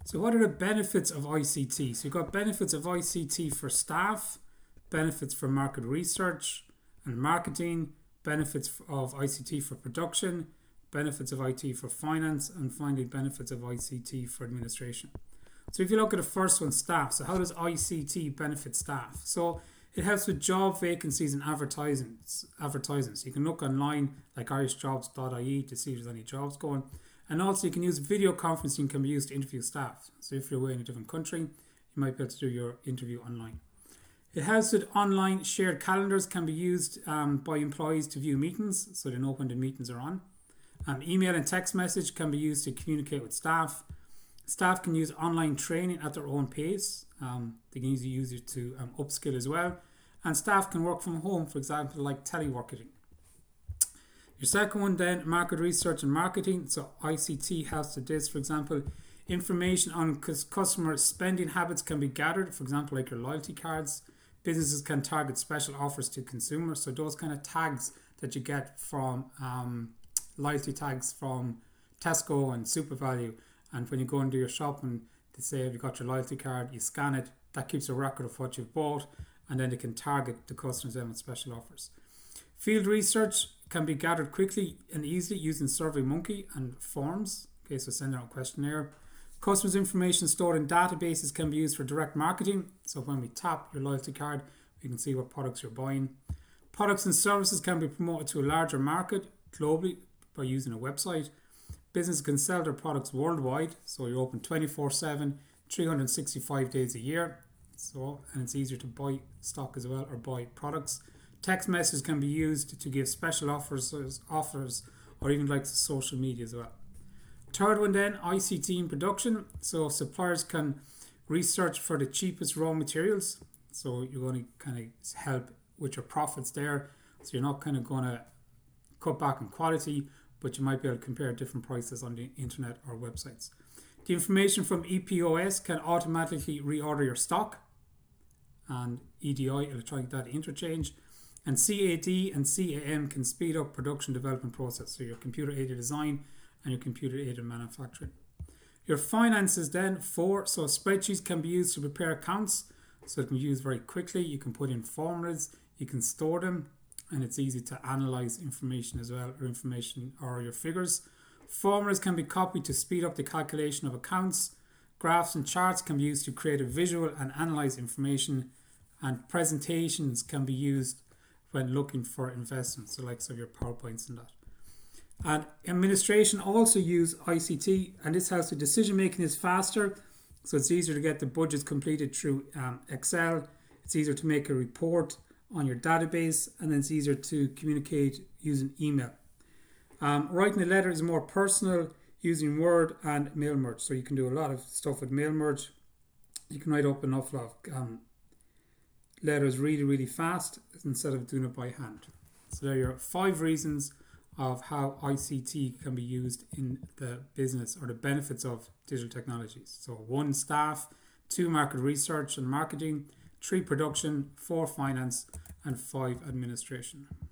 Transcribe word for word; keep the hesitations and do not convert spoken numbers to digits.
So what are the benefits of I C T? So you've got benefits of I C T for staff, benefits for market research and marketing, benefits of I C T for production, benefits of I T for finance, and finally benefits of I C T for administration. So if you look at the first one, staff. So how does I C T benefit staff? So it helps with job vacancies and advertisements. advertisements. You can look online like irish jobs dot I E to see if there's any jobs going. And also you can use video conferencing can be used to interview staff. So if you're away in a different country, you might be able to do your interview online. It helps with online shared calendars can be used um, by employees to view meetings, so they know when the meetings are on. Um, email and text message can be used to communicate with staff. Staff can use online training at their own pace. Um, they can easily use it to um, upskill as well. And staff can work from home, for example, like teleworking. Your second one then, market research and marketing. So I C T helps with this. For example, information on customer spending habits can be gathered. For example, like your loyalty cards. Businesses can target special offers to consumers. So those kind of tags that you get from um, loyalty tags from Tesco and SuperValu. And when you go into your shop and they say if you got your loyalty card, you scan it, that keeps a record of what you've bought, and then they can target the customers then with special offers. Field research can be gathered quickly and easily using SurveyMonkey and forms. Okay, so send out a questionnaire. Customers' information stored in databases can be used for direct marketing. So when we tap your loyalty card, we can see what products you're buying. Products and services can be promoted to a larger market globally by using a website. Businesses can sell their products worldwide, so you're open twenty-four seven, three hundred sixty-five days a year. So, and it's easier to buy stock as well or buy products. Text messages can be used to give special offers, offers or even like social media as well. Third one then, I C T in production. So suppliers can research for the cheapest raw materials. So you're going to kind of help with your profits there. So you're not kind of going to cut back on quality, but you might be able to compare different prices on the internet or websites. The information from E P O S can automatically reorder your stock, and E D I, electronic data interchange, and C A D and C A M can speed up production development process, so your computer aided design and your computer aided manufacturing. Your finances then, four, so spreadsheets can be used to prepare accounts, so it can be used very quickly. You can put in formulas, you can store them, and it's easy to analyze information as well, or information or your figures. Formulas can be copied to speed up the calculation of accounts. Graphs and charts can be used to create a visual and analyze information. And presentations can be used when looking for investments, the likes of your PowerPoints and that. And administration also use I C T, and this helps with decision making is faster, so it's easier to get the budgets completed through um, Excel. It's easier to make a report on your database, and then it's easier to communicate using email. Um, writing a letter is more personal using Word and mail merge, so you can do a lot of stuff with mail merge. You can write up an awful lot of um, letters really really fast instead of doing it by hand. So there are your five reasons of how I C T can be used in the business, or the benefits of digital technologies. So one, staff; two, market research and marketing; three, production; four, finance; and five, administration.